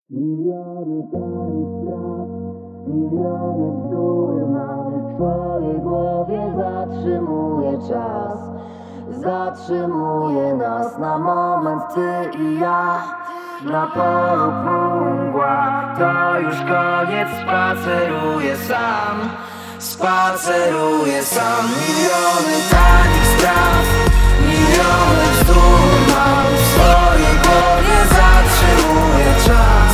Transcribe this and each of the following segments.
Miliony tanich spraw, miliony bzdur mam w twojej głowie. Zatrzymuje czas, zatrzymuje nas na moment, ty i ja. Na polu mgła, to już koniec, spaceruję sam, spaceruję sam. Miliony tanich spraw, miliony bzdur mam w swojej głowie. Zatrzymuje czas,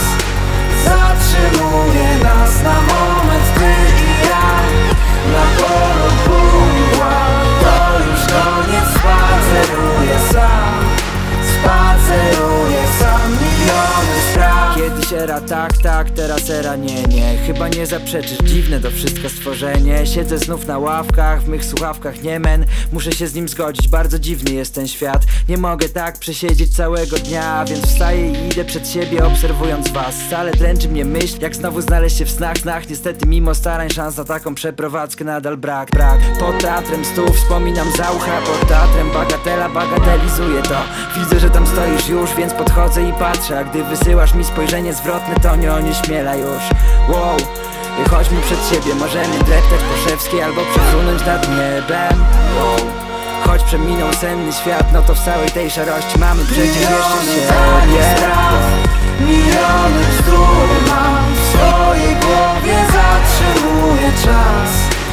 zatrzymuje nas na moment, ty i ja. Na polu mgła, to już koniec, spaceruję sam, spaceruję sam. Miliony spraw. Kiedyś era tak, teraz era nie. Chyba nie zaprzeczysz, dziwne to wszystko stworzenie. Siedzę znów na ławkach, w mych słuchawkach niemen. Muszę się z nim zgodzić, bardzo dziwny jest ten świat. Nie mogę tak przesiedzieć całego dnia, więc wstaję i idę przed siebie, obserwując was. Wcale dręczy mnie myśl, jak znowu znaleźć się w snach. Niestety mimo starań szans na taką przeprowadzkę nadal brak. Pod teatrem stół wspominam za ucha, pod teatrem bagatela, bagatelizuję to. Widzę, że tam stoisz już, więc podchodzę i patrzę. A gdy wysyłasz mi spojrzenie zwrotne, to nie onieśmiela już. Wow, chodźmy przed siebie, możemy dreptać po szewskiej albo przefrunąć nad niebem. Wow, choć przeminął senny świat, no to w całej tej szarości mamy przecież jeszcze siebie. Miliony bzdur mam w swojej głowie. Zatrzymuje czas,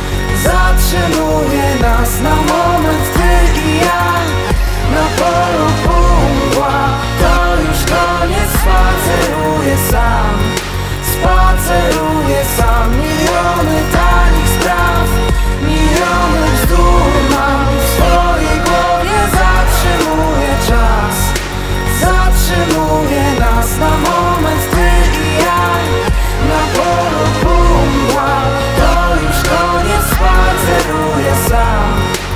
zatrzymuje nas na moment, ty i ja. Na polu mgła, to już koniec, spaceruję sam, spaceruję sam. Miliony tanich spraw, miliony bzdur mam w swojej głowie. Zatrzymuje czas, zatrzymuje nas na moment, ty i ja. Na polu mgła, to już koniec, spaceruję sam,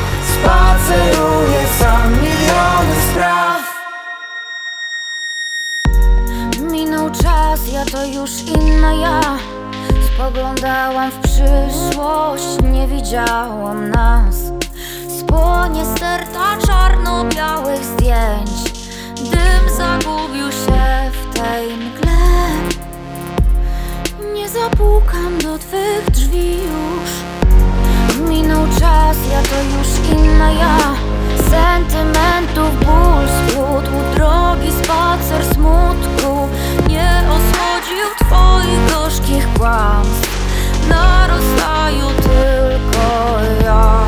spaceruję sam. Miliony spraw. Minął czas, ja to już inna ja. Spoglądałam w przyszłość, nie widziałam nas. Spłonie sterta czarno-białych zdjęć. Dym zagubił się w tej mgle. Nie zapukam do twych drzwi już. Minął czas, ja to już inna ja. Sentymentów ból splótł, drogi spacer smutku nie osłodził twoich gorzkich kłamstw. Narastaju tylko ja.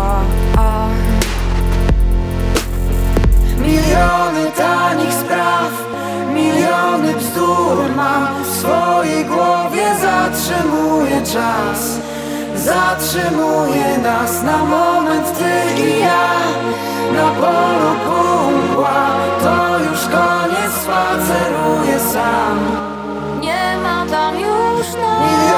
Miliony tanich spraw, miliony bzdur mam w swojej głowie. Zatrzymuje czas, zatrzymuje nas na moment, ty i ja. Na polu mgła, to już koniec, spaceruję sam. Nie ma tam już nas.